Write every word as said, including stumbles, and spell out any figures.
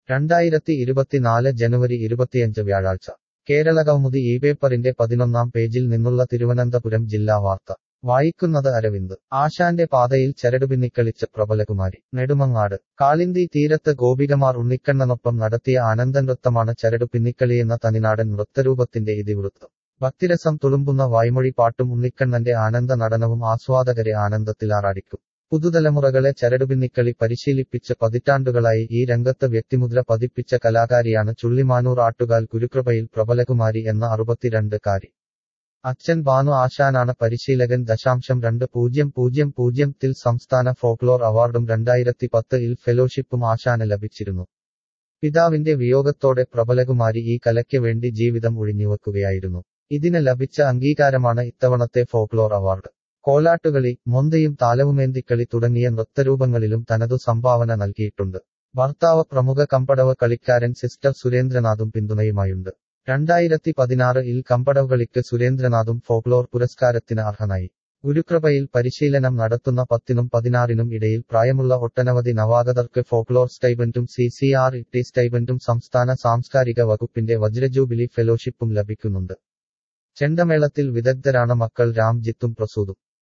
രണ്ടായിരത്തി ഇരുപത്തിനാല് ജനുവരി ഇരുപത്തിയഞ്ച് വ്യാഴാഴ്ച കേരളകൗമുദി ഈ പേപ്പറിന്റെ പതിനൊന്നാം പേജിൽ നിന്നുള്ള തിരുവനന്തപുരം ജില്ലാ വാർത്ത വായിക്കുന്നത് അരവിന്ദ് ആശാന്റെ പാതയിൽ ചരടുപിന്നിക്കളിച്ച് പ്രബലകുമാരി നെടുമങ്ങാട് കാളിന്തി തീരത്ത് ഗോപികമാർ ഉണ്ണിക്കണ്ണനൊപ്പം നടത്തിയ ആനന്ദനൃത്തമാണ് ചരടു പിന്നിക്കളിയെന്ന തനിനാടൻ നൃത്തരൂപത്തിന്റെ ഇതിവൃത്തം ഭക്തിരസം തുളുമ്പുന്ന വായ്മൊഴി പാട്ടും ഉണ്ണിക്കണ്ണന്റെ ആനന്ദ നടനവും ആസ്വാദകരെ ആനന്ദത്തിലാറാടിക്കും പുതുതലമുറകളെ ചരടുപിന്നിക്കളി പരിശീലിപ്പിച്ച് പതിറ്റാണ്ടുകളായി ഈ രംഗത്ത് വ്യക്തിമുദ്ര പതിപ്പിച്ച കലാകാരിയാണ് ചുള്ളിമാനൂർ ആട്ടുകാൽ ഗുരുകൃപയിൽ പ്രബലകുമാരി എന്ന അറുപത്തിരണ്ട് കാരി അച്ഛൻ ഭാനു ആശാനാണ് പരിശീലകൻ ദശാംശം രണ്ട് പൂജ്യം പൂജ്യം പൂജ്യം ത്തിൽ സംസ്ഥാന ഫോക്ലോർ അവാർഡും രണ്ടായിരത്തി പത്ത് ഇൽ ഫെലോഷിപ്പും ആശാന് ലഭിച്ചിരുന്നു പിതാവിന്റെ വിയോഗത്തോടെ പ്രബലകുമാരി ഈ കലയ്ക്ക് വേണ്ടി ജീവിതം ഒഴിഞ്ഞുവെക്കുകയായിരുന്നു ഇതിന് ലഭിച്ച അംഗീകാരമാണ് ഇത്തവണത്തെ ഫോക്ലോർ അവാർഡ് കോലാട്ടുകളി മൊന്തയും താലവുമേന്തിക്കളി തുടങ്ങിയ നൃത്തരൂപങ്ങളിലും തനതു സംഭാവന നൽകിയിട്ടുണ്ട് ഭർത്താവ് പ്രമുഖ കമ്പടവ് കളിക്കാരൻ സിസ്റ്റർ സുരേന്ദ്രനാഥും പിന്തുണയുമായുണ്ട് രണ്ടായിരത്തി പതിനാറ് ഇൽ കമ്പടവ് കളിക്ക് സുരേന്ദ്രനാഥും ഫോക്ലോർ പുരസ്കാരത്തിന് അർഹനായി ഗുരുകൃപയിൽ പരിശീലനം നടത്തുന്ന പത്തിനും പതിനാറിനും ഇടയിൽ പ്രായമുള്ള ഒട്ടനവധി നവാഗതർക്ക് ഫോക്ലോർ സ്റ്റൈബൻറ്റും C C R E T സ്റ്റൈബൻറ്റും സംസ്ഥാന സാംസ്കാരിക വകുപ്പിന്റെ വജ്രജൂബിലി ഫെലോഷിപ്പും ലഭിക്കുന്നുണ്ട് ചെണ്ടമേളത്തിൽ വിദഗ്ധരാണ് മക്കൾ രാംജിത്തും പ്രസൂതും